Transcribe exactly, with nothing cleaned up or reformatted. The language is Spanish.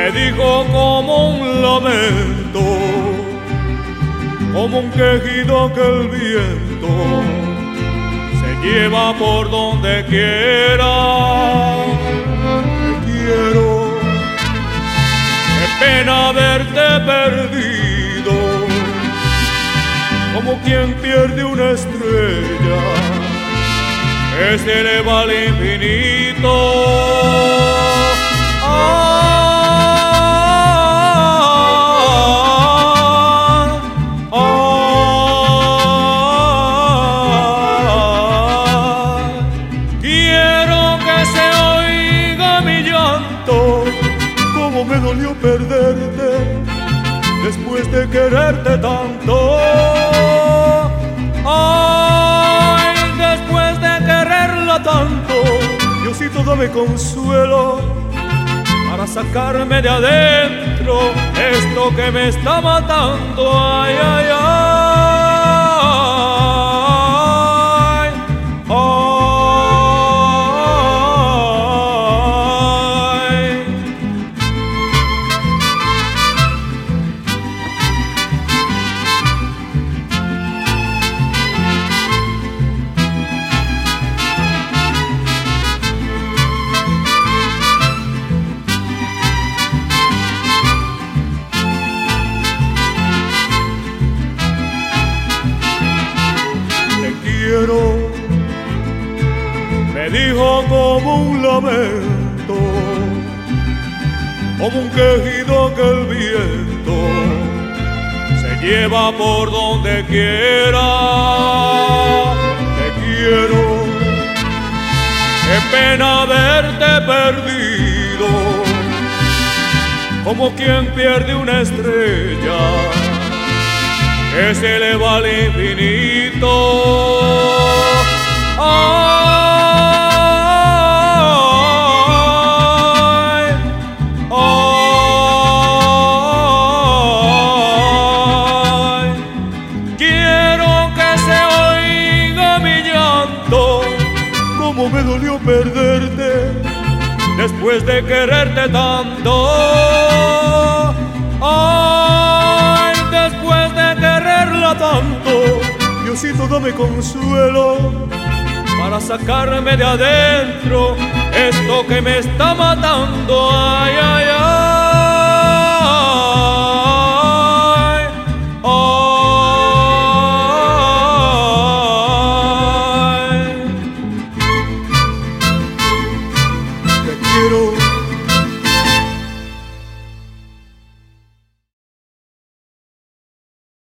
me dijo como un lamento, como un quejido que el viento se lleva por donde quiera. Te quiero, qué pena haberte perdido, como quien pierde una estrella que se eleva al infinito. Cómo me dolió perderte después de quererte tanto. Ay, después de quererla tanto, Diosito dame consuelo para sacarme de adentro esto que me está matando. Ay, ay, ay, ay, ay. Me dijo como un lamento, como un quejido que el viento se lleva por donde quiera. Te quiero, qué pena haberte perdido, como quien pierde una estrella que se eleva al infinito. Ay, ay, quiero que se oiga mi llanto, como me dolió perderte después de quererte tanto. Ay, después de quererla tanto, Diosito dame consuelo para sacarme de adentro esto que me está matando. Ay, ay, ay, ay. Te quiero,